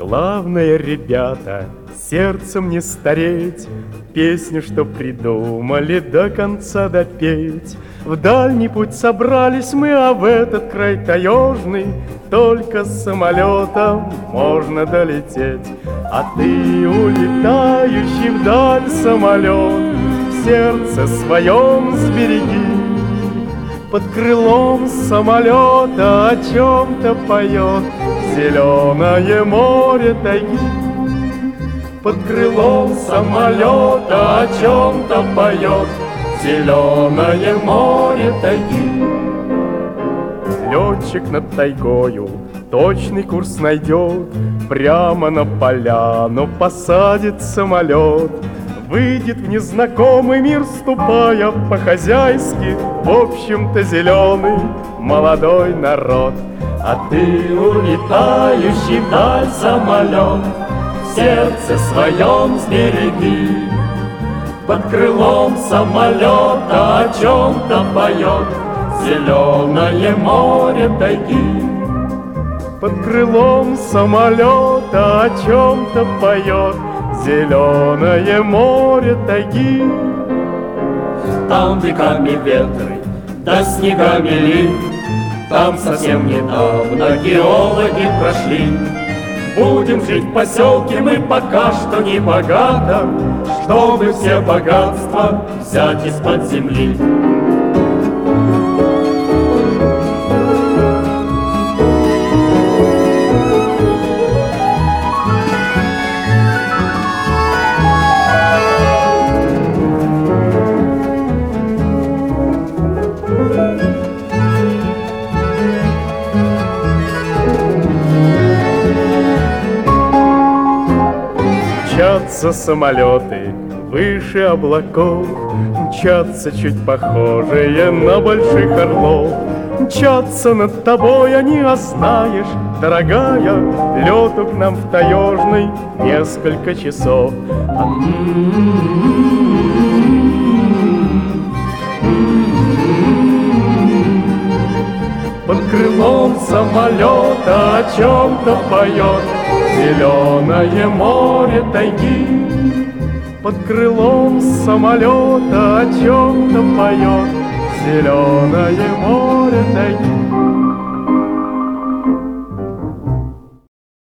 Главное, ребята, сердцем не стареть, песню, что придумали, до конца допеть. В дальний путь собрались мы, а в этот край таежный только с самолетом можно долететь. А ты, улетающий вдаль самолет, в сердце своем сбереги. Под крылом самолета о чем-то поет зеленое море тайги. Под крылом самолета о чем-то поет зеленое море тайги. Летчик над тайгою точный курс найдет, прямо на поляну посадит самолет. Выйдет в незнакомый мир, ступая по-хозяйски, в общем-то зеленый молодой народ. А ты, улетающий вдаль самолет, в сердце своем сбереги. Под крылом самолета о чем-то поет зеленое море тайги. Под крылом самолета о чем-то поет зеленое море тайги. Там веками ветры, да снегами лин, там совсем недавно геологи прошли. Будем жить в поселке мы пока что не богато, чтобы все богатства взять из-под земли. Мчатся самолеты выше облаков, мчатся чуть похожие на больших орлов. Мчатся над тобой они, а знаешь, дорогая, лету к нам в таежный несколько часов. Под крылом самолета о чем-то поет зеленое море тайги. Под крылом самолета о чем-то поет зеленое море тайги.